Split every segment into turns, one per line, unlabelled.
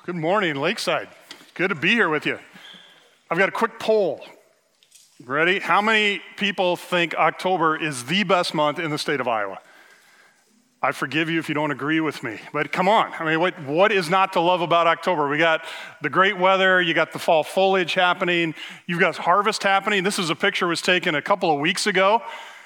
Good morning, Lakeside. Good to be here with you. I've got a quick poll. Ready? How many people think October is the best month in the state of Iowa? I forgive you if you don't agree with me, but come on. I mean, what is not to love about October? We got the great weather, you got the fall foliage happening, you've got harvest happening. This is a picture was taken a couple of weeks ago.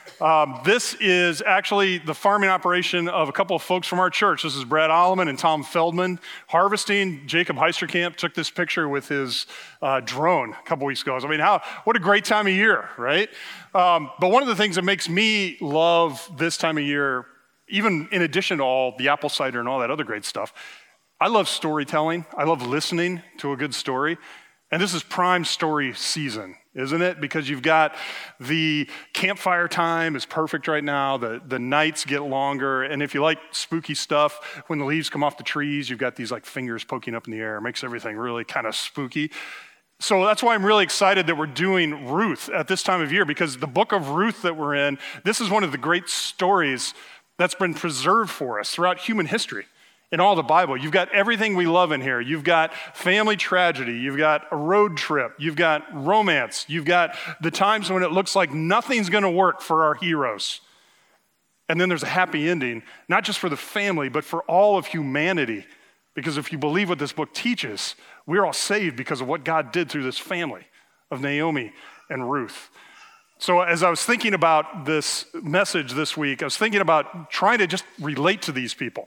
This is actually the farming operation of a couple of folks from our church. This is Brad Alleman and Tom Feldman harvesting. Jacob Heisterkamp took this picture with his drone a couple weeks ago. I mean, what a great time of year, right? But one of the things that makes me love this time of year, even in addition to all the apple cider and all that other great stuff, I love storytelling. I love listening to a good story. And this is prime story season, isn't it? Because you've got the campfire time is perfect right now. The nights get longer. And if you like spooky stuff, when the leaves come off the trees, you've got these like fingers poking up in the air. It makes everything really kind of spooky. So that's why I'm really excited that we're doing Ruth at this time of year, because the book of Ruth that we're in, this is one of the great stories that's been preserved for us throughout human history. In all the Bible, you've got everything we love in here. You've got family tragedy, you've got a road trip, you've got romance, you've got the times when it looks like nothing's gonna work for our heroes. And then there's a happy ending, not just for the family, but for all of humanity. Because if you believe what this book teaches, we're all saved because of what God did through this family of Naomi and Ruth. So as I was thinking about this message this week, I was thinking about trying to just relate to these people.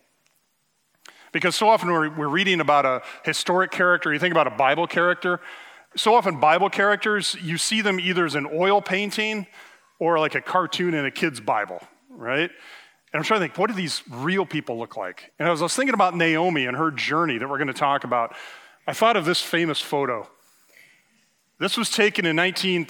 Because so often we're reading about a historic character, you think about a Bible character, so often Bible characters, you see them either as an oil painting or like a cartoon in a kid's Bible, right? And I'm trying to think, what do these real people look like? And as I was thinking about Naomi and her journey that we're going to talk about, I thought of this famous photo. This was taken in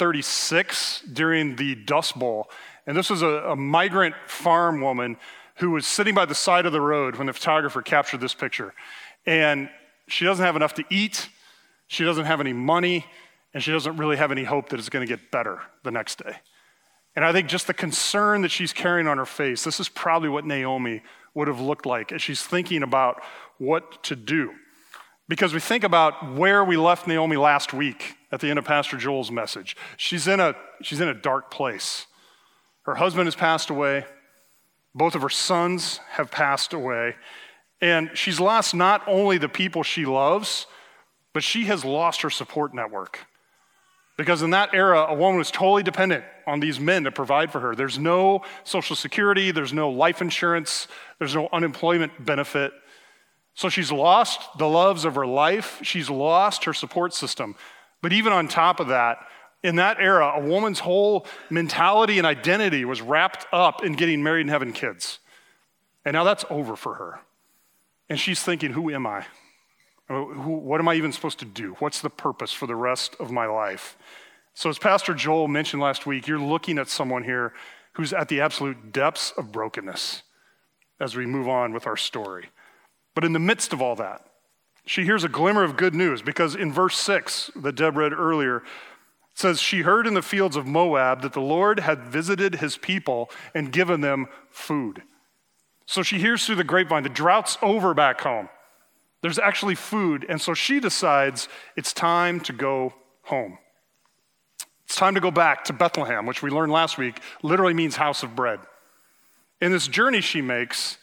1936 during the Dust Bowl, and this was a migrant farm woman who was sitting by the side of the road when the photographer captured this picture. And she doesn't have enough to eat, she doesn't have any money, and she doesn't really have any hope that it's gonna get better the next day. And I think just the concern that she's carrying on her face, this is probably what Naomi would have looked like as she's thinking about what to do. Because we think about where we left Naomi last week at the end of Pastor Joel's message. She's in a dark place. Her husband has passed away. Both of her sons have passed away, and she's lost not only the people she loves, but she has lost her support network. Because in that era, a woman was totally dependent on these men to provide for her. There's no Social Security, there's no life insurance, there's no unemployment benefit. So she's lost the loves of her life, she's lost her support system. But even on top of that, in that era, a woman's whole mentality and identity was wrapped up in getting married and having kids. And now that's over for her. And she's thinking, who am I? What am I even supposed to do? What's the purpose for the rest of my life? So as Pastor Joel mentioned last week, you're looking at someone here who's at the absolute depths of brokenness as we move on with our story. But in the midst of all that, she hears a glimmer of good news, because in verse 6 that Deb read earlier, it says, she heard in the fields of Moab that the Lord had visited his people and given them food. So she hears through the grapevine, the drought's over back home. There's actually food, and so she decides it's time to go home. It's time to go back to Bethlehem, which we learned last week literally means house of bread. In this journey she makes,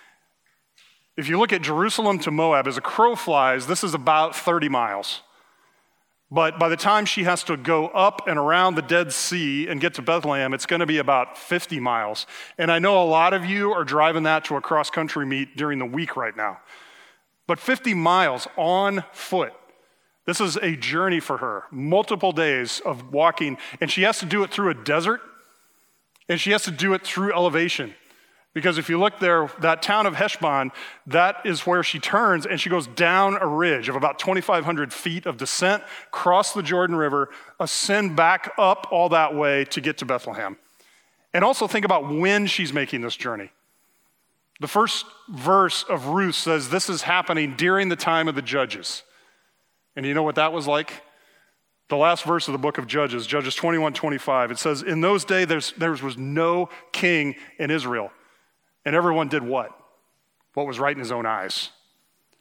if you look at Jerusalem to Moab, as a crow flies, this is about 30 miles. But by the time she has to go up and around the Dead Sea and get to Bethlehem, it's going to be about 50 miles. And I know a lot of you are driving that to a cross-country meet during the week right now. But 50 miles on foot, this is a journey for her, multiple days of walking. And she has to do it through a desert, and she has to do it through elevation. Because if you look there, that town of Heshbon, that is where she turns, and she goes down a ridge of about 2,500 feet of descent, cross the Jordan River, ascend back up all that way to get to Bethlehem. And also think about when she's making this journey. The first verse of Ruth says this is happening during the time of the judges. And you know what that was like? The last verse of the book of Judges, Judges 21:25, it says, in those days there was no king in Israel. And everyone did what? What was right in his own eyes.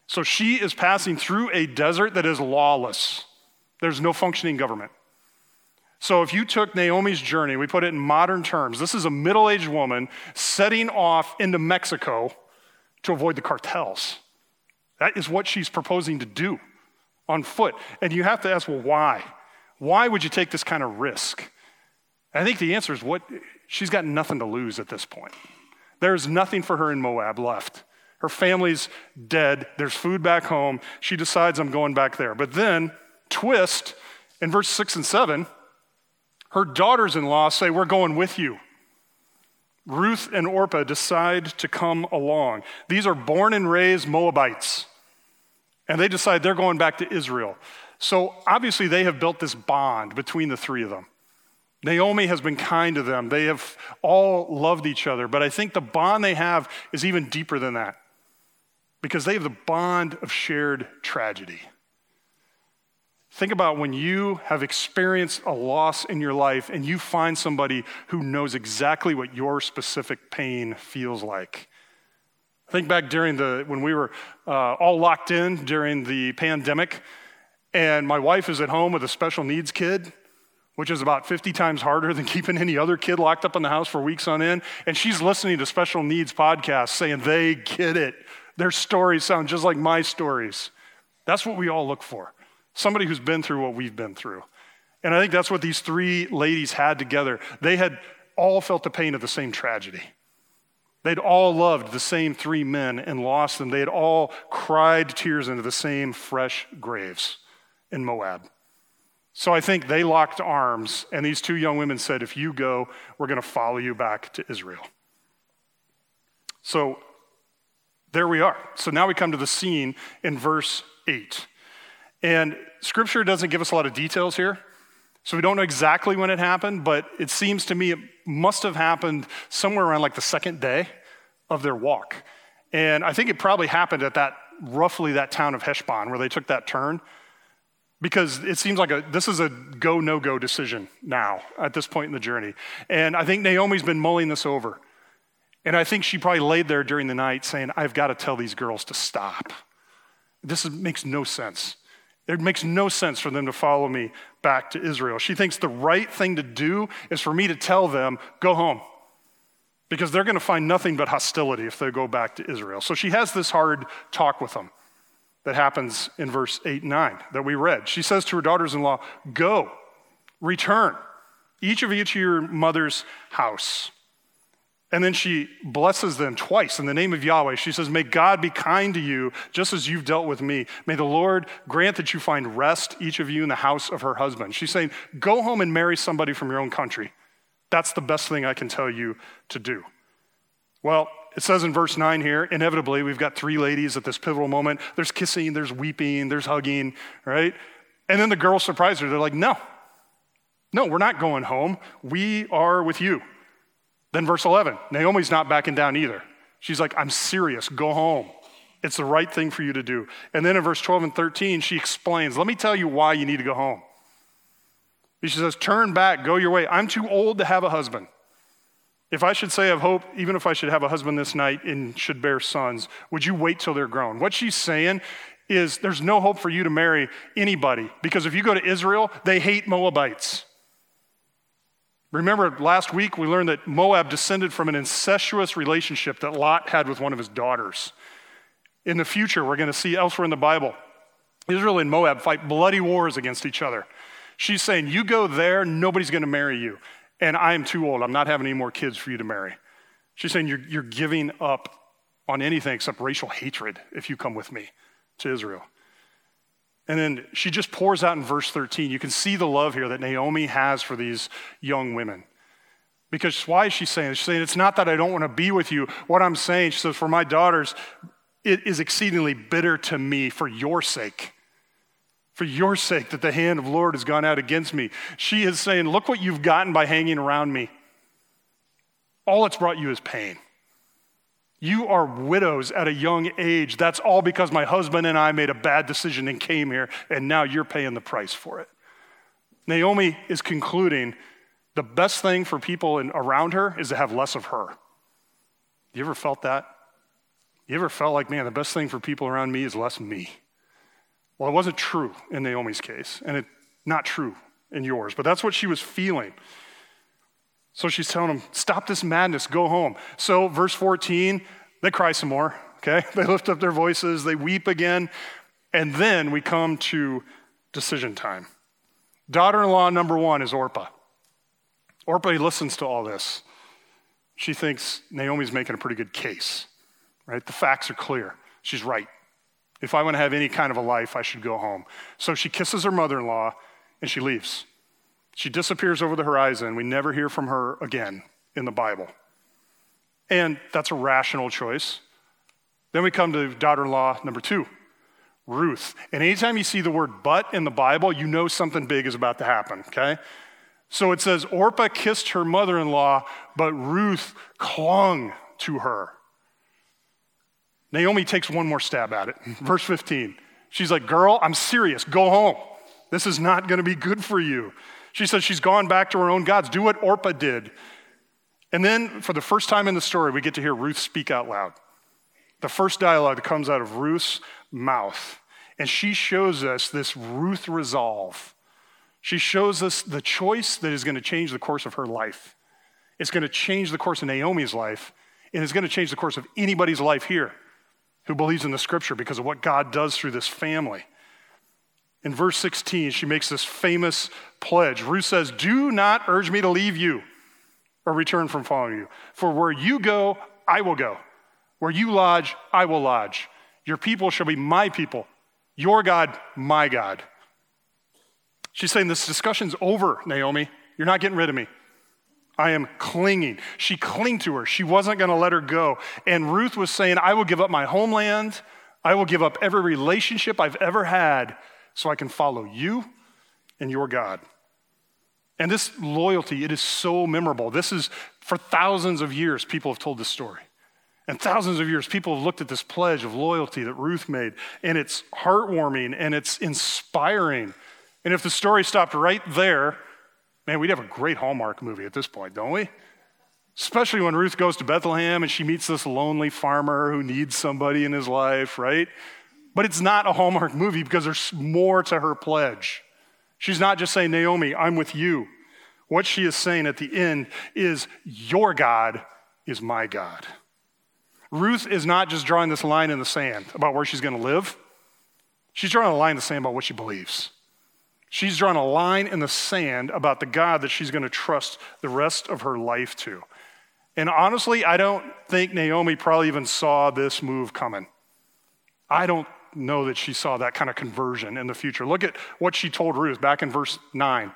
So she is passing through a desert that is lawless. There's no functioning government. So if you took Naomi's journey, we put it in modern terms, this is a middle-aged woman setting off into Mexico to avoid the cartels. That is what she's proposing to do on foot. And you have to ask, well, why? Why would you take this kind of risk? I think the answer is she's got nothing to lose at this point. There's nothing for her in Moab left. Her family's dead. There's food back home. She decides, I'm going back there. But then, twist, in verse 6 and 7, her daughters-in-law say, we're going with you. Ruth and Orpah decide to come along. These are born and raised Moabites. And they decide they're going back to Israel. So obviously they have built this bond between the three of them. Naomi has been kind to them. They have all loved each other. But I think the bond they have is even deeper than that, because they have the bond of shared tragedy. Think about when you have experienced a loss in your life and you find somebody who knows exactly what your specific pain feels like. Think back when we were all locked in during the pandemic, and my wife is at home with a special needs kid, which is about 50 times harder than keeping any other kid locked up in the house for weeks on end. And she's listening to special needs podcasts saying they get it. Their stories sound just like my stories. That's what we all look for. Somebody who's been through what we've been through. And I think that's what these three ladies had together. They had all felt the pain of the same tragedy. They'd all loved the same three men and lost them. They had all cried tears into the same fresh graves in Moab. So I think they locked arms, and these two young women said, if you go, we're going to follow you back to Israel. So there we are. So now we come to the scene in verse 8. And Scripture doesn't give us a lot of details here, so we don't know exactly when it happened, but it seems to me it must have happened somewhere around like the second day of their walk. And I think it probably happened at roughly that town of Heshbon where they took that turn, because it seems like this is a go, no-go decision now at this point in the journey. And I think Naomi's been mulling this over. And I think she probably laid there during the night saying, I've got to tell these girls to stop. Makes no sense. It makes no sense for them to follow me back to Israel. She thinks the right thing to do is for me to tell them, go home, because they're going to find nothing but hostility if they go back to Israel. So she has this hard talk with them that happens in verse 8 and 9 that we read. She says to her daughters-in-law, go, return, each of you to your mother's house. And then she blesses them twice in the name of Yahweh. She says, may God be kind to you just as you've dealt with me. May the Lord grant that you find rest, each of you, in the house of her husband. She's saying, go home and marry somebody from your own country. That's the best thing I can tell you to do. Well, it says in verse 9 here, inevitably, we've got three ladies at this pivotal moment. There's kissing, there's weeping, there's hugging, right? And then the girls surprise her. They're like, no, we're not going home. We are with you. Then verse 11, Naomi's not backing down either. She's like, I'm serious, go home. It's the right thing for you to do. And then in verse 12 and 13, she explains, let me tell you why you need to go home. She says, turn back, go your way. I'm too old to have a husband. If I should say of hope, even if I should have a husband this night and should bear sons, would you wait till they're grown? What she's saying is there's no hope for you to marry anybody, because if you go to Israel, they hate Moabites. Remember last week we learned that Moab descended from an incestuous relationship that Lot had with one of his daughters. In the future, we're going to see elsewhere in the Bible, Israel and Moab fight bloody wars against each other. She's saying, you go there, nobody's going to marry you. And I am too old. I'm not having any more kids for you to marry. She's saying you're giving up on anything except racial hatred if you come with me to Israel. And then she just pours out in verse 13. You can see the love here that Naomi has for these young women. Because why is she saying this? She's saying, it's not that I don't want to be with you. What I'm saying, she says, for my daughters, it is exceedingly bitter to me for your sake. For your sake that the hand of the Lord has gone out against me. She is saying, look what you've gotten by hanging around me. All it's brought you is pain. You are widows at a young age. That's all because my husband and I made a bad decision and came here, and now you're paying the price for it. Naomi is concluding the best thing for people around her is to have less of her. You ever felt that? You ever felt like, man, the best thing for people around me is less me? Well, it wasn't true in Naomi's case, and it's not true in yours, but that's what she was feeling. So she's telling him, stop this madness, go home. So verse 14, they cry some more, okay? They lift up their voices, they weep again, and then we come to decision time. Daughter-in-law number one is Orpah. Orpah listens to all this. She thinks Naomi's making a pretty good case, right? The facts are clear. She's right. If I want to have any kind of a life, I should go home. So she kisses her mother-in-law and she leaves. She disappears over the horizon. We never hear from her again in the Bible. And that's a rational choice. Then we come to daughter-in-law number two, Ruth. And anytime you see the word but in the Bible, you know something big is about to happen, okay? So it says, Orpah kissed her mother-in-law, but Ruth clung to her. Naomi takes one more stab at it. Verse 15, she's like, girl, I'm serious, go home. This is not gonna be good for you. She says she's gone back to her own gods. Do what Orpah did. And then for the first time in the story, we get to hear Ruth speak out loud. The first dialogue that comes out of Ruth's mouth. And she shows us this Ruth resolve. She shows us the choice that is going to change the course of her life. It's going to change the course of Naomi's life, and it's going to change the course of anybody's life here who believes in the scripture because of what God does through this family. In verse 16, she makes this famous pledge. Ruth says, do not urge me to leave you or return from following you. For where you go, I will go. Where you lodge, I will lodge. Your people shall be my people. Your God, my God. She's saying this discussion's over, Naomi. You're not getting rid of me. I am clinging. She clung to her. She wasn't going to let her go. And Ruth was saying, I will give up my homeland. I will give up every relationship I've ever had so I can follow you and your God. And this loyalty, it is so memorable. This is, for thousands of years, people have told this story. And thousands of years, people have looked at this pledge of loyalty that Ruth made, and it's heartwarming and it's inspiring. And if the story stopped right there, man, we'd have a great Hallmark movie at this point, don't we? Especially when Ruth goes to Bethlehem and she meets this lonely farmer who needs somebody in his life, right? But it's not a Hallmark movie because there's more to her pledge. She's not just saying, Naomi, I'm with you. What she is saying at the end is, your God is my God. Ruth is not just drawing this line in the sand about where she's going to live. She's drawing a line in the sand about what she believes. She's drawn a line in the sand about the God that she's going to trust the rest of her life to. And honestly, I don't think Naomi probably even saw this move coming. I don't know that she saw that kind of conversion in the future. Look at what she told Ruth back in verse 9.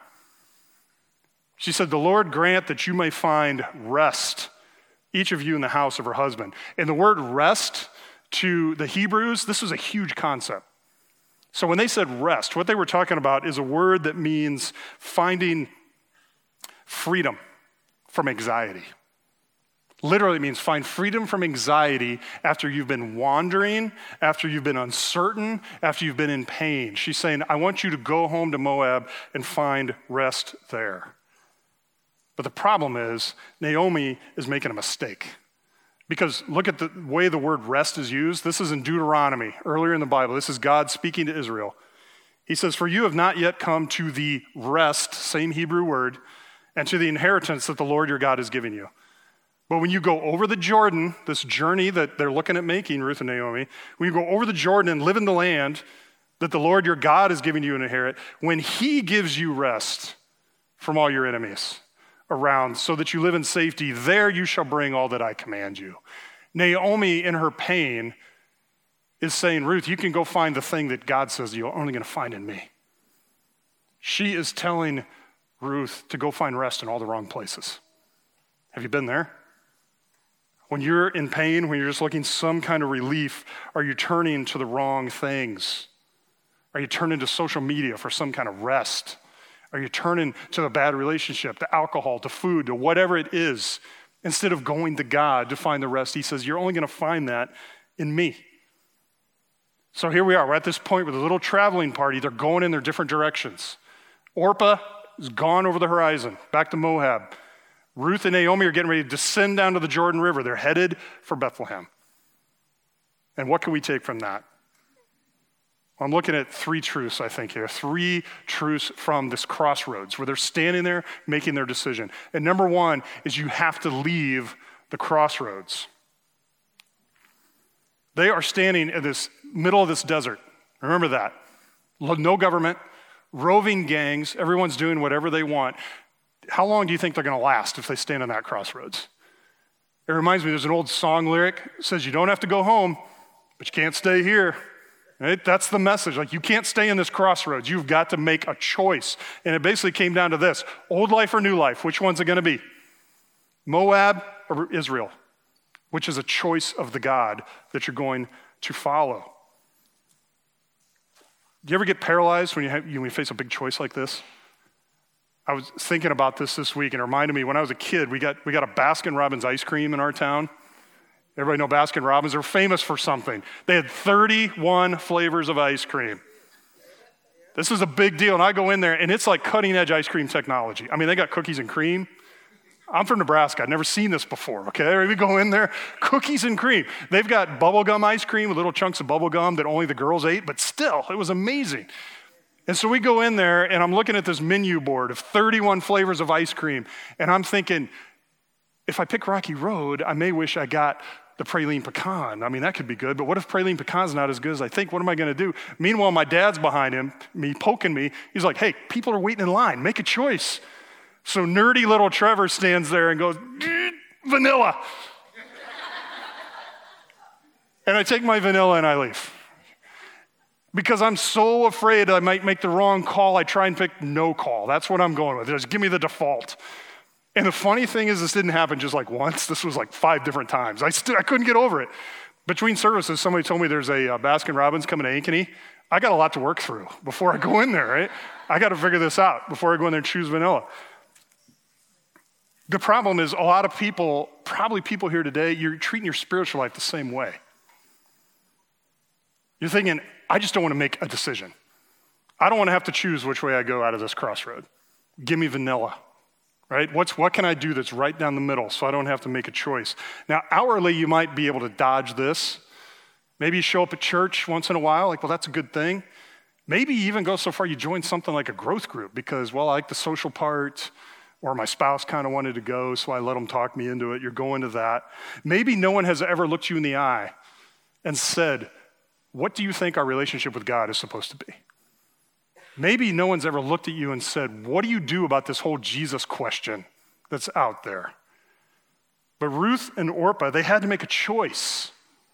She said, the Lord grant that you may find rest, each of you in the house of her husband. And the word rest to the Hebrews, this was a huge concept. So when they said rest, what they were talking about is a word that means finding freedom from anxiety. Literally it means find freedom from anxiety after you've been wandering, after you've been uncertain, after you've been in pain. She's saying, I want you to go home to Moab and find rest there. But the problem is, Naomi is making a mistake. Because look at the way the word rest is used. This is in Deuteronomy, earlier in the Bible. This is God speaking to Israel. He says, for you have not yet come to the rest, same Hebrew word, and to the inheritance that the Lord your God is giving you. But when you go over the Jordan, this journey that they're looking at making, Ruth and Naomi, when you go over the Jordan and live in the land that the Lord your God is giving you an inherit, when he gives you rest from all your enemies around so that you live in safety, there you shall bring all that I command you. Naomi, in her pain, is saying, Ruth, you can go find the thing that God says you're only going to find in me. She is telling Ruth to go find rest in all the wrong places. Have you been there? When you're in pain, when you're just looking some kind of relief, are you turning to the wrong things? Are you turning to social media for some kind of rest? Are you turning to the bad relationship, to alcohol, to food, to whatever it is, instead of going to God to find the rest? He says, you're only going to find that in me. So here we are. We're at this point with a little traveling party. They're going in their different directions. Orpah is gone over the horizon, back to Moab. Ruth and Naomi are getting ready to descend down to the Jordan River. They're headed for Bethlehem. And what can we take from that? Well, I'm looking at three truths, I think, here. Three truths from this crossroads where they're standing there making their decision. And number one is you have to leave the crossroads. They are standing in this middle of this desert. Remember that. No government, roving gangs, everyone's doing whatever they want. How long do you think they're going to last if they stand on that crossroads? It reminds me, there's an old song lyric that says you don't have to go home, but you can't stay here. Right? That's the message. Like, you can't stay in this crossroads. You've got to make a choice. And it basically came down to this: old life or new life? Which one's it going to be? Moab or Israel? Which is a choice of the God that you're going to follow. Do you ever get paralyzed when you face a big choice like this? I was thinking about this week, and it reminded me when I was a kid, we got a Baskin Robbins ice cream in our town. Everybody know Baskin Robbins? They're famous for something. They had 31 flavors of ice cream. This is a big deal, and I go in there, and it's like cutting-edge ice cream technology. I mean, they got cookies and cream. I'm from Nebraska. I'd never seen this before, okay? We go in there, cookies and cream. They've got bubblegum ice cream with little chunks of bubblegum that only the girls ate, but still, it was amazing. And so we go in there, and I'm looking at this menu board of 31 flavors of ice cream, and I'm thinking, if I pick Rocky Road, I may wish I got the praline pecan. I mean, that could be good, but what if praline pecan's not as good as I think? What am I going to do? Meanwhile, my dad's behind him, poking me. He's like, hey, people are waiting in line. Make a choice. So nerdy little Trevor stands there and goes, vanilla. And I take my vanilla and I leave. Because I'm so afraid I might make the wrong call, I try and pick no call. That's what I'm going with. Just give me the default. And the funny thing is, this didn't happen just like once. This was like 5 different times. I couldn't get over it. Between services, somebody told me there's a Baskin Robbins coming to Ankeny. I got a lot to work through before I go in there, right? I got to figure this out before I go in there and choose vanilla. The problem is a lot of people, probably people here today, you're treating your spiritual life the same way. You're thinking, I just don't want to make a decision. I don't want to have to choose which way I go out of this crossroad. Give me vanilla, right? What can I do that's right down the middle so I don't have to make a choice? Now, hourly, you might be able to dodge this. Maybe you show up at church once in a while, like, well, that's a good thing. Maybe you even go so far you join something like a growth group because, well, I like the social part, or my spouse kind of wanted to go, so I let them talk me into it. You're going to that. Maybe no one has ever looked you in the eye and said, what do you think our relationship with God is supposed to be? Maybe no one's ever looked at you and said, what do you do about this whole Jesus question that's out there? But Ruth and Orpah, they had to make a choice.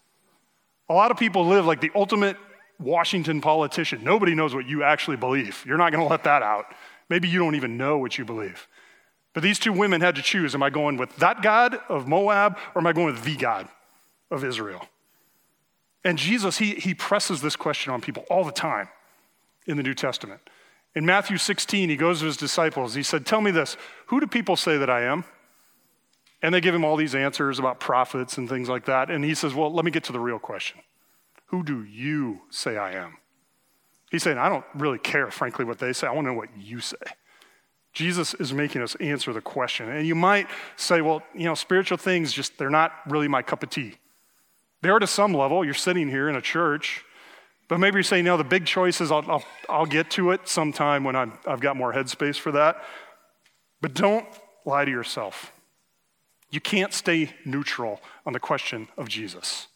A lot of people live like the ultimate Washington politician. Nobody knows what you actually believe. You're not going to let that out. Maybe you don't even know what you believe. But these two women had to choose. Am I going with that God of Moab, or am I going with the God of Israel? And Jesus, he presses this question on people all the time in the New Testament. In Matthew 16, he goes to his disciples. He said, tell me this, who do people say that I am? And they give him all these answers about prophets and things like that. And he says, well, let me get to the real question. Who do you say I am? He's saying, I don't really care, frankly, what they say. I want to know what you say. Jesus is making us answer the question. And you might say, well, spiritual things, they're not really my cup of tea. They are to some level. You're sitting here in a church, but maybe you're saying, the big choices, I'll get to it sometime when I've got more headspace for that. But don't lie to yourself. You can't stay neutral on the question of Jesus.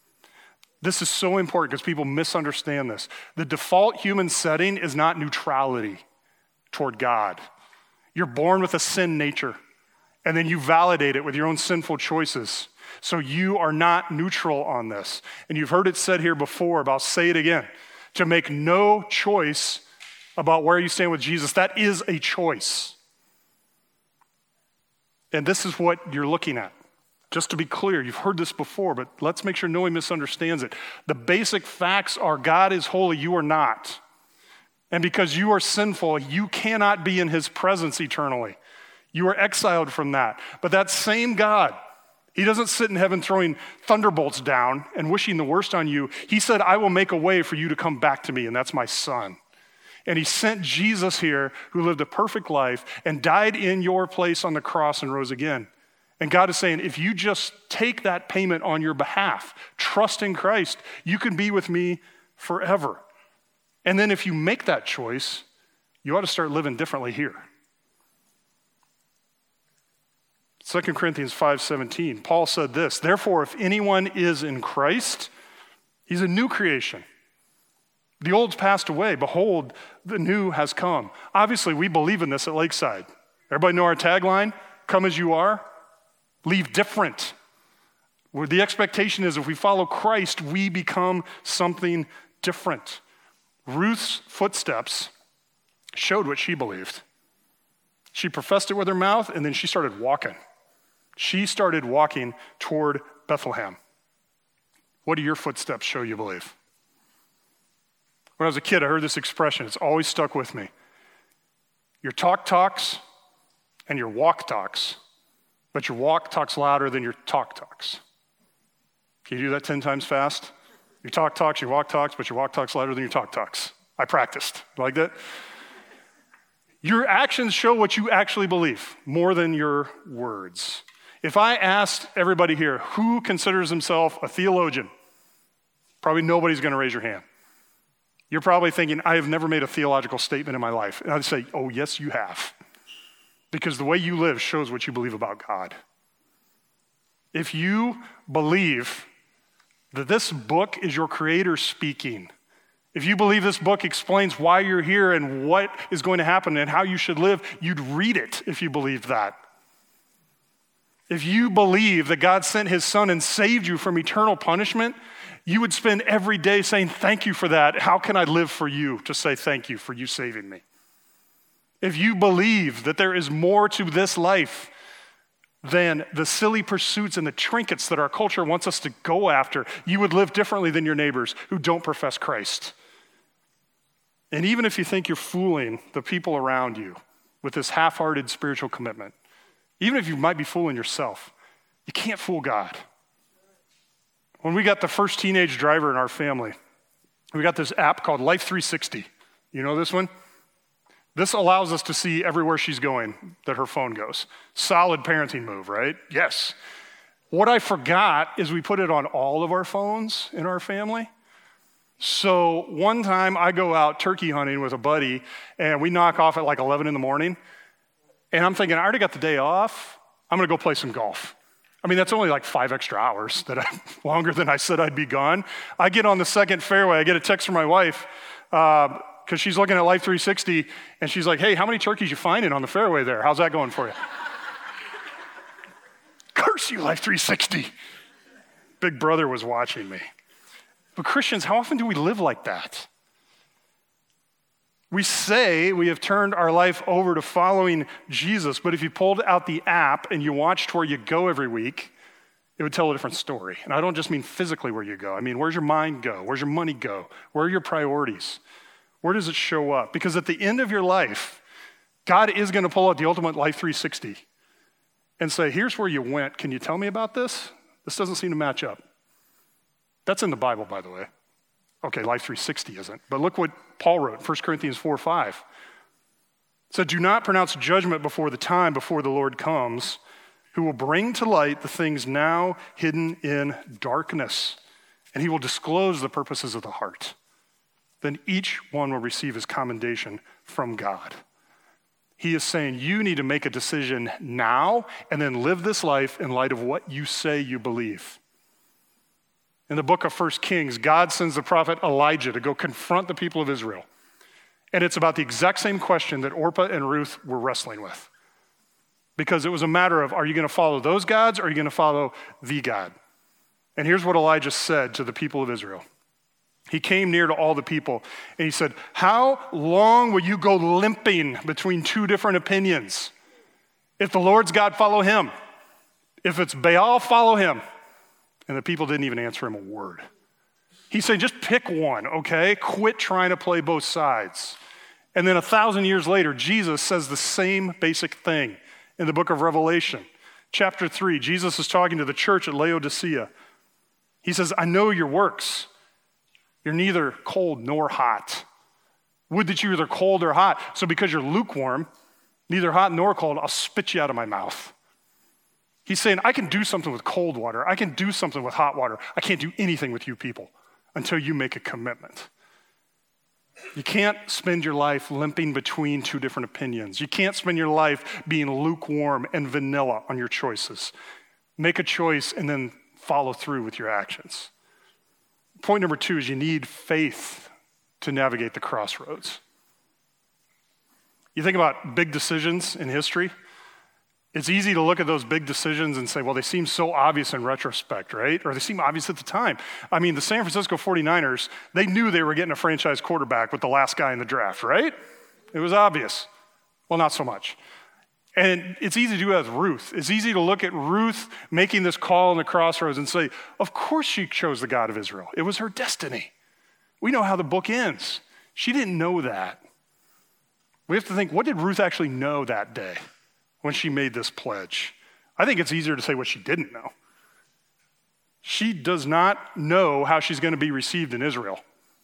This is so important because people misunderstand this. The default human setting is not neutrality toward God. You're born with a sin nature, and then you validate it with your own sinful choices. So you are not neutral on this. And you've heard it said here before, but I'll say it again, to make no choice about where you stand with Jesus, that is a choice. And this is what you're looking at. Just to be clear, you've heard this before, but let's make sure no one misunderstands it. The basic facts are God is holy, you are not. And because you are sinful, you cannot be in his presence eternally. You are exiled from that. But that same God, he doesn't sit in heaven throwing thunderbolts down and wishing the worst on you. He said, I will make a way for you to come back to me, and that's my son. And he sent Jesus here, who lived a perfect life and died in your place on the cross and rose again. And God is saying, if you just take that payment on your behalf, trust in Christ, you can be with me forever. And then if you make that choice, you ought to start living differently here. 2 Corinthians 5:17, Paul said this, therefore, if anyone is in Christ, he's a new creation. The old's passed away. Behold, the new has come. Obviously, we believe in this at Lakeside. Everybody know our tagline? Come as you are, leave different. Where the expectation is if we follow Christ, we become something different. Ruth's footsteps showed what she believed. She professed it with her mouth, and then she started walking. She started walking toward Bethlehem. What do your footsteps show you believe? When I was a kid, I heard this expression. It's always stuck with me. Your talk talks and your walk talks, but your walk talks louder than your talk talks. Can you do that 10 times fast? Your talk talks, your walk talks, but your walk talks louder than your talk talks. I practiced. Like that? Your actions show what you actually believe more than your words. If I asked everybody here who considers himself a theologian, probably nobody's going to raise your hand. You're probably thinking, I have never made a theological statement in my life. And I'd say, oh, yes, you have. Because the way you live shows what you believe about God. If you believe that this book is your Creator speaking, if you believe this book explains why you're here and what is going to happen and how you should live, you'd read it if you believed that. If you believe that God sent his son and saved you from eternal punishment, you would spend every day saying, thank you for that. How can I live for you to say thank you for you saving me? If you believe that there is more to this life than the silly pursuits and the trinkets that our culture wants us to go after, you would live differently than your neighbors who don't profess Christ. And even if you think you're fooling the people around you with this half-hearted spiritual commitment, even if you might be fooling yourself, you can't fool God. When we got the first teenage driver in our family, we got this app called Life 360. You know this one? This allows us to see everywhere she's going that her phone goes. Solid parenting move, right? Yes. What I forgot is we put it on all of our phones in our family. So one time I go out turkey hunting with a buddy, and we knock off at like 11 in the morning. And I'm thinking, I already got the day off. I'm going to go play some golf. I mean, that's only like 5 extra hours, longer than I said I'd be gone. I get on the second fairway. I get a text from my wife because she's looking at Life 360, and she's like, hey, how many turkeys you finding on the fairway there? How's that going for you? Curse you, Life 360. Big brother was watching me. But Christians, how often do we live like that? We say we have turned our life over to following Jesus, but if you pulled out the app and you watched where you go every week, it would tell a different story. And I don't just mean physically where you go. I mean, where's your mind go? Where's your money go? Where are your priorities? Where does it show up? Because at the end of your life, God is going to pull out the ultimate Life 360 and say, here's where you went. Can you tell me about this? This doesn't seem to match up. That's in the Bible, by the way. Okay, Life 360 isn't. But look what Paul wrote, 1 Corinthians 4:5. It said, do not pronounce judgment before the time, before the Lord comes, who will bring to light the things now hidden in darkness, and he will disclose the purposes of the heart. Then each one will receive his commendation from God. He is saying you need to make a decision now and then live this life in light of what you say you believe. In the book of 1 Kings, God sends the prophet Elijah to go confront the people of Israel. And it's about the exact same question that Orpah and Ruth were wrestling with. Because it was a matter of, are you going to follow those gods or are you going to follow the God? And here's what Elijah said to the people of Israel. He came near to all the people and he said, how long will you go limping between two different opinions? If the Lord's God, follow him. If it's Baal, follow him. And the people didn't even answer him a word. He said, just pick one, okay? Quit trying to play both sides. And then 1,000 years later, Jesus says the same basic thing in the book of Revelation. Chapter 3, Jesus is talking to the church at Laodicea. He says, I know your works. You're neither cold nor hot. Would that you were either cold or hot. So because you're lukewarm, neither hot nor cold, I'll spit you out of my mouth. He's saying, I can do something with cold water. I can do something with hot water. I can't do anything with you people until you make a commitment. You can't spend your life limping between two different opinions. You can't spend your life being lukewarm and vanilla on your choices. Make a choice and then follow through with your actions. Point number 2 is you need faith to navigate the crossroads. You think about big decisions in history. It's easy to look at those big decisions and say, well, they seem so obvious in retrospect, right? Or they seem obvious at the time. I mean, the San Francisco 49ers, they knew they were getting a franchise quarterback with the last guy in the draft, right? It was obvious. Well, not so much. And it's easy to do that with Ruth. It's easy to look at Ruth making this call in the crossroads and say, of course she chose the God of Israel. It was her destiny. We know how the book ends. She didn't know that. We have to think, what did Ruth actually know that day when she made this pledge? I think it's easier to say what she didn't know. She does not know how she's going to be received in Israel.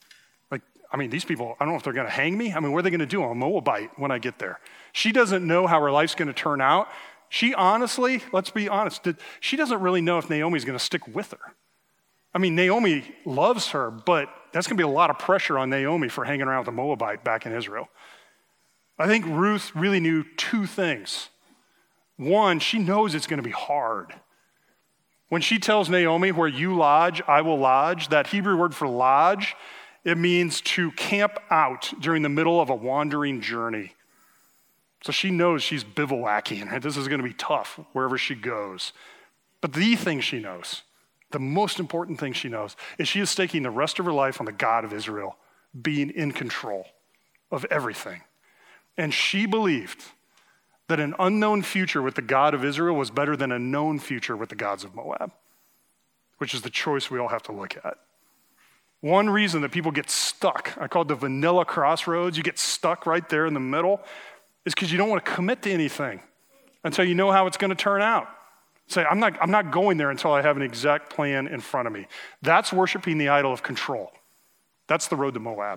These people, I don't know if they're going to hang me. What are they going to do? I'm a Moabite when I get there. She doesn't know how her life's going to turn out. She honestly, let's be honest, she doesn't really know if Naomi's going to stick with her. Naomi loves her, but that's going to be a lot of pressure on Naomi for hanging around with a Moabite back in Israel. I think Ruth really knew 2 things. One, she knows it's going to be hard. When she tells Naomi, where you lodge, I will lodge, that Hebrew word for lodge, it means to camp out during the middle of a wandering journey. So she knows she's bivouacking, right? This is going to be tough wherever she goes. But the thing she knows, the most important thing she knows, is she is staking the rest of her life on the God of Israel, being in control of everything. And she believed that an unknown future with the God of Israel was better than a known future with the gods of Moab, which is the choice we all have to look at. One reason that people get stuck, I call it the vanilla crossroads, you get stuck right there in the middle, is because you don't want to commit to anything until you know how it's going to turn out. Say, I'm not going there until I have an exact plan in front of me. That's worshiping the idol of control. That's the road to Moab.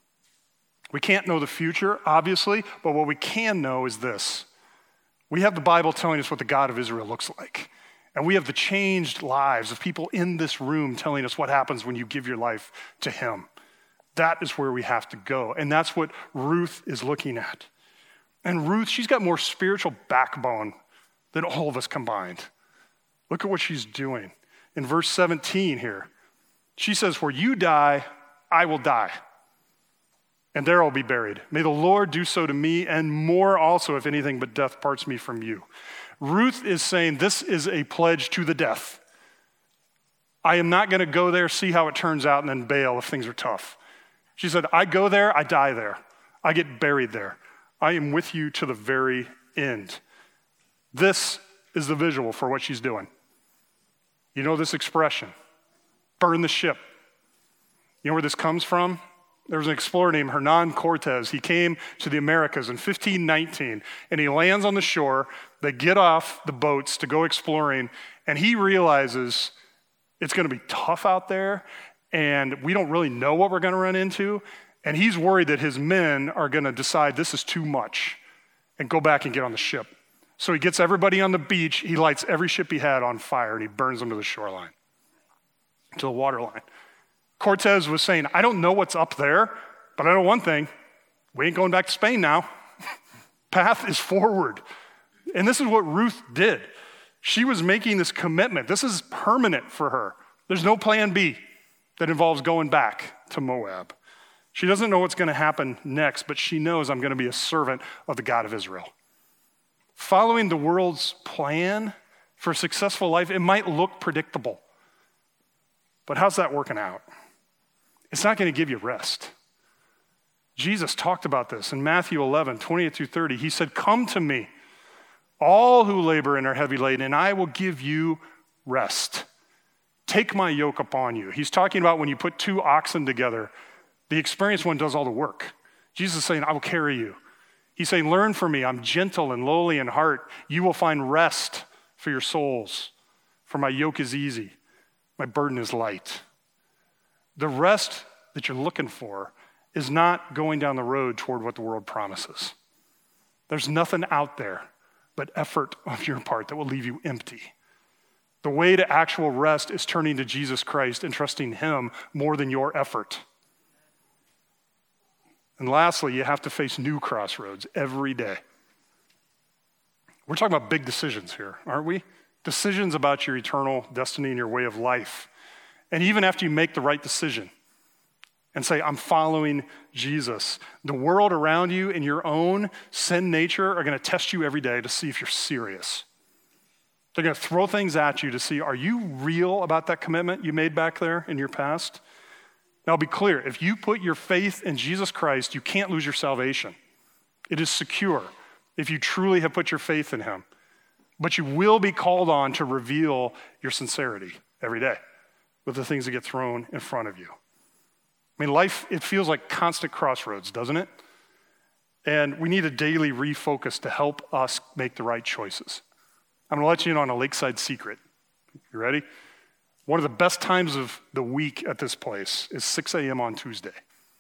We can't know the future, obviously, but what we can know is this. We have the Bible telling us what the God of Israel looks like. And we have the changed lives of people in this room telling us what happens when you give your life to him. That is where we have to go. And that's what Ruth is looking at. And Ruth, she's got more spiritual backbone than all of us combined. Look at what she's doing. In verse 17 here, she says, where you die, I will die. And there I'll be buried. May the Lord do so to me, and more also, if anything but death parts me from you. Ruth is saying this is a pledge to the death. I am not going to go there, see how it turns out, and then bail if things are tough. She said, I go there, I die there. I get buried there. I am with you to the very end. This is the visual for what she's doing. You know this expression, burn the ship. You know where this comes from? There was an explorer named Hernan Cortez. He came to the Americas in 1519, and he lands on the shore. They get off the boats to go exploring, and he realizes it's going to be tough out there, and we don't really know what we're going to run into, and he's worried that his men are going to decide this is too much and go back and get on the ship. So he gets everybody on the beach. He lights every ship he had on fire, and he burns them to the shoreline, to the waterline. Cortez was saying, I don't know what's up there, but I know one thing. We ain't going back to Spain now. Path is forward. And this is what Ruth did. She was making this commitment. This is permanent for her. There's no plan B that involves going back to Moab. She doesn't know what's going to happen next, but she knows I'm going to be a servant of the God of Israel. Following the world's plan for a successful life, it might look predictable. But how's that working out? It's not going to give you rest. Jesus talked about this in Matthew 11, 28 through 30. He said, come to me, all who labor and are heavy laden, and I will give you rest. Take my yoke upon you. He's talking about when you put 2 oxen together, the experienced one does all the work. Jesus is saying, I will carry you. He's saying, learn from me. I'm gentle and lowly in heart. You will find rest for your souls. For my yoke is easy. My burden is light. The rest that you're looking for is not going down the road toward what the world promises. There's nothing out there but effort on your part that will leave you empty. The way to actual rest is turning to Jesus Christ and trusting him more than your effort. And lastly, you have to face new crossroads every day. We're talking about big decisions here, aren't we? Decisions about your eternal destiny and your way of life. And even after you make the right decision and say, I'm following Jesus, the world around you and your own sin nature are going to test you every day to see if you're serious. They're going to throw things at you to see, are you real about that commitment you made back there in your past? Now, I'll be clear. If you put your faith in Jesus Christ, you can't lose your salvation. It is secure if you truly have put your faith in him. But you will be called on to reveal your sincerity every day with the things that get thrown in front of you. I mean, life, it feels like constant crossroads, doesn't it? And we need a daily refocus to help us make the right choices. I'm going to let you in on a lakeside secret. You ready? One of the best times of the week at this place is 6 a.m. on Tuesday.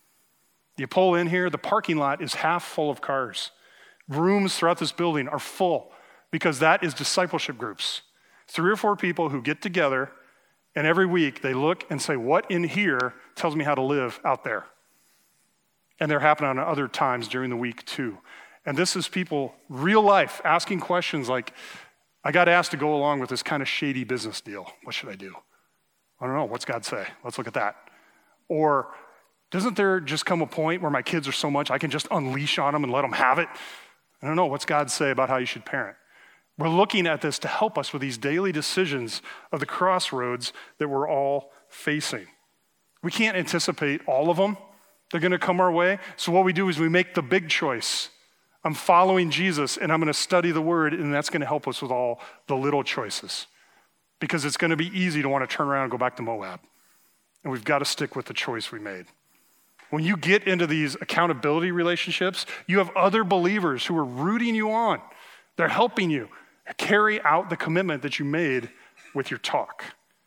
You pull in here, the parking lot is half full of cars. Rooms throughout this building are full because that is discipleship groups. 3 or 4 people who get together, and every week they look and say, what in here tells me how to live out there? And they're happening on other times during the week too. And this is people, real life, asking questions like, I got asked to go along with this kind of shady business deal. What should I do? I don't know. What's God say? Let's look at that. Or doesn't there just come a point where my kids are so much I can just unleash on them and let them have it? I don't know. What's God say about how you should parent? We're looking at this to help us with these daily decisions of the crossroads that we're all facing. We can't anticipate all of them. They're going to come our way. So what we do is we make the big choice. I'm following Jesus, and I'm going to study the word, and that's going to help us with all the little choices. Because it's going to be easy to want to turn around and go back to Moab. And we've got to stick with the choice we made. When you get into these accountability relationships, you have other believers who are rooting you on. They're helping you carry out the commitment that you made with your talk.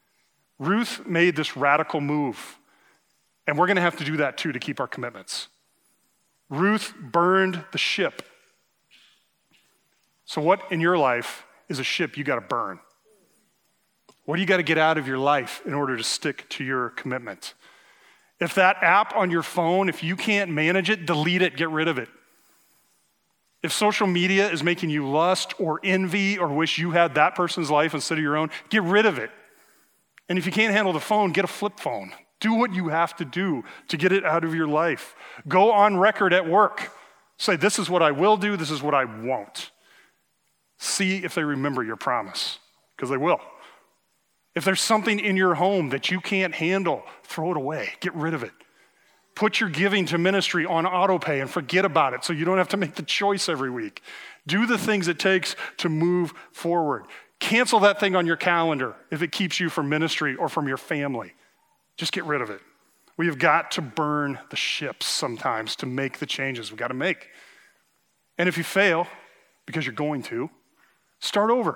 Ruth made this radical move, and we're going to have to do that too to keep our commitments. Ruth burned the ship. So what in your life is a ship you got to burn? What do you got to get out of your life in order to stick to your commitment? If that app on your phone, if you can't manage it, delete it, get rid of it. If social media is making you lust or envy or wish you had that person's life instead of your own, get rid of it. And if you can't handle the phone, get a flip phone. Do what you have to do to get it out of your life. Go on record at work. Say, this is what I will do, this is what I won't. See if they remember your promise, because they will. If there's something in your home that you can't handle, throw it away. Get rid of it. Put your giving to ministry on autopay and forget about it so you don't have to make the choice every week. Do the things it takes to move forward. Cancel that thing on your calendar if it keeps you from ministry or from your family. Just get rid of it. We have got to burn the ships sometimes to make the changes we've got to make. And if you fail, because you're going to, start over.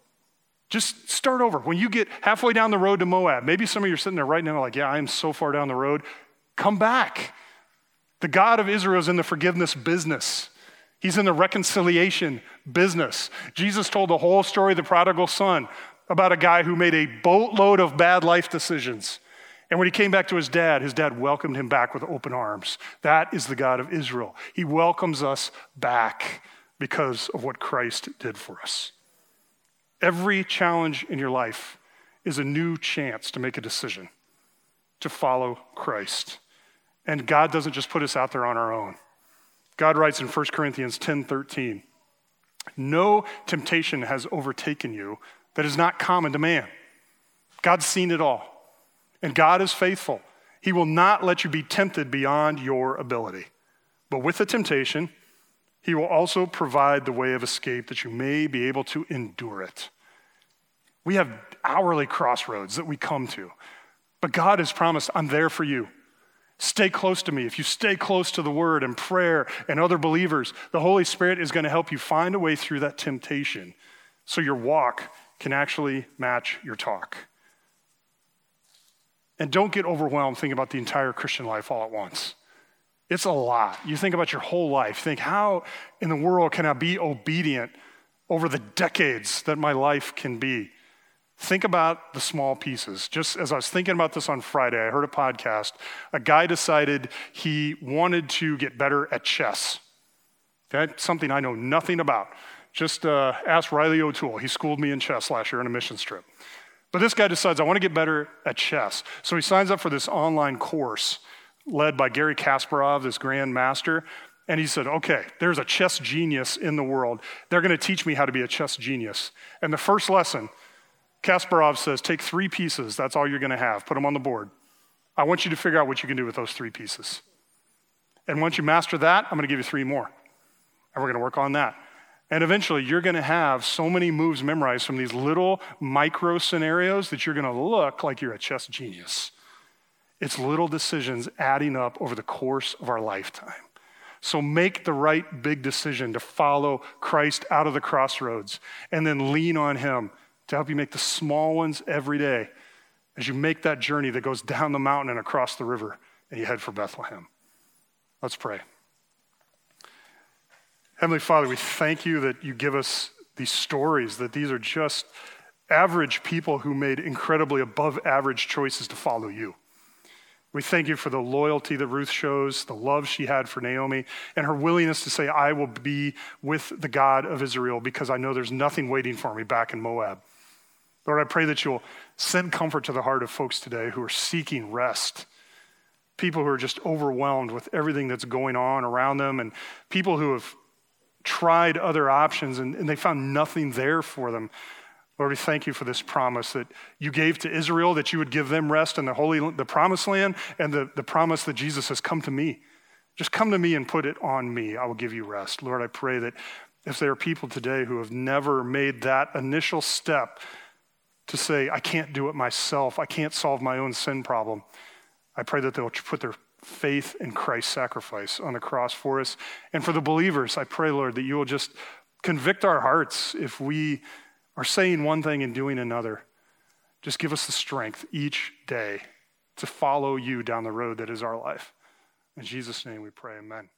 Just start over. When you get halfway down the road to Moab, maybe some of you are sitting there right now like, yeah, I am so far down the road. Come back. The God of Israel is in the forgiveness business. He's in the reconciliation business. Jesus told the whole story of the prodigal son about a guy who made a boatload of bad life decisions. And when he came back to his dad welcomed him back with open arms. That is the God of Israel. He welcomes us back because of what Christ did for us. Every challenge in your life is a new chance to make a decision to follow Christ. And God doesn't just put us out there on our own. God writes in 1 Corinthians 10:13, no temptation has overtaken you that is not common to man. God's seen it all. And God is faithful. He will not let you be tempted beyond your ability. But with the temptation, he will also provide the way of escape that you may be able to endure it. We have hourly crossroads that we come to. But God has promised, I'm there for you. Stay close to me. If you stay close to the word and prayer and other believers, the Holy Spirit is going to help you find a way through that temptation so your walk can actually match your talk. And don't get overwhelmed thinking about the entire Christian life all at once. It's a lot. You think about your whole life. Think, how in the world can I be obedient over the decades that my life can be. Think about the small pieces. Just as I was thinking about this on Friday, I heard a podcast. A guy decided he wanted to get better at chess. Okay, something I know nothing about. Just ask Riley O'Toole. He schooled me in chess last year on a mission trip. But this guy decides, I want to get better at chess. So he signs up for this online course led by Gary Kasparov, this grand master. And he said, okay, there's a chess genius in the world. They're going to teach me how to be a chess genius. And the first lesson, Kasparov says, take 3 pieces. That's all you're going to have. Put them on the board. I want you to figure out what you can do with those 3 pieces. And once you master that, I'm going to give you 3 more. And we're going to work on that. And eventually, you're going to have so many moves memorized from these little micro scenarios that you're going to look like you're a chess genius. It's little decisions adding up over the course of our lifetime. So make the right big decision to follow Christ out of the crossroads and then lean on him to help you make the small ones every day as you make that journey that goes down the mountain and across the river and you head for Bethlehem. Let's pray. Heavenly Father, we thank you that you give us these stories, that these are just average people who made incredibly above average choices to follow you. We thank you for the loyalty that Ruth shows, the love she had for Naomi, and her willingness to say, I will be with the God of Israel because I know there's nothing waiting for me back in Moab. Lord, I pray that you'll send comfort to the heart of folks today who are seeking rest, people who are just overwhelmed with everything that's going on around them, and people who have tried other options and they found nothing there for them. Lord, we thank you for this promise that you gave to Israel, that you would give them rest in the promised land, and the promise that Jesus says, come to me. Just come to me and put it on me. I will give you rest. Lord, I pray that if there are people today who have never made that initial step to say, I can't do it myself, I can't solve my own sin problem, I pray that they'll put their faith in Christ's sacrifice on the cross for us. And for the believers, I pray, Lord, that you will just convict our hearts if we are saying one thing and doing another. Just give us the strength each day to follow you down the road that is our life. In Jesus' name we pray, amen.